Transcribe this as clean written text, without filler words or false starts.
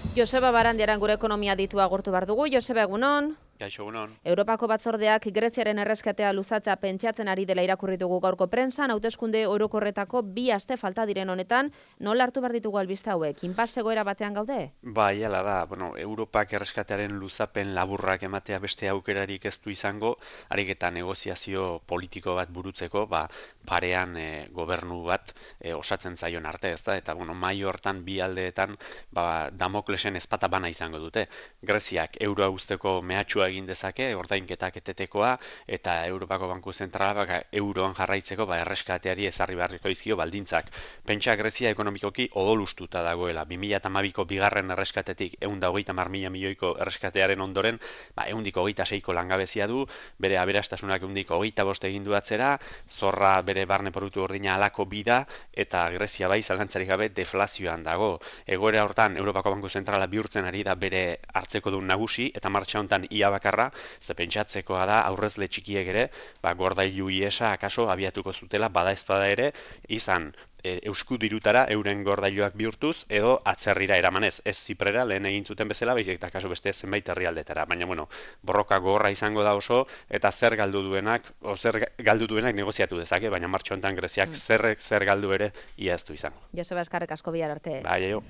Joseba Barandiaran gure ekonomia ditu agurtu behar dugu. Joseba, egunon. Kaixo, egunon. Europako batzordeak Greziaren erreskatea luzatzea pentsatzen ari dela irakurri dugu gaurko prentsan, hauteskunde orokorretako 2 aste falta diren honetan, nola hartu behar ditugu albiste hauek? Inpas egoera batean gaude? Bai, hala da. Europak erreskatearen luzapen laburrak ematea beste aukerarik ez du izango, harik eta negoziazio politiko bat burutzeko, parean gobernu bat osatzen zaion arte, ezta? Eta mai hortan bi aldeetan Damoklesen ezpata bana izango dute. Greziak euroa uzteko mehatxua egin dezake, ordainketak etetekoa, eta Europako Banku Zentrala euroan jarraitzeko erreskateari ezarri beharriko izkio baldintzak. Pentsa Grezia ekonomikoki odolustuta dagoela. 2012ko bigarren erreskatetik 130.000 milioiko erreskatearen ondoren, 126ko langabezia du, bere aberastasunak 125 egin du atzera, zorra bere barne produktu gordina halako bida, eta Grezia bai zalantzarik gabe deflazioan dago. Egoera hortan Europako Banku Zentrala bihurtzen ari da bere hartzeko dun nagusi, eta martxa hontan ia bakarra, ze pentsatzekoa da aurrezle txikiek ere, gordailu iesa akaso abiatuko zutela, bada ezpada ere, izan euskudirutara euren gordailuak bihurtuz, edo atzerrira eramanez, ez Ziprera lehen egin zuten bezala, baizik eta kaso beste zenbait herrialdetara. Baina, borroka gogorra izango da oso, eta zer galdu duenak negoziatu dezake, baina martxo honetan Greziak zer galdu ere ia ez du izango. Joseba, eskerrik asko bihar arte. Bai,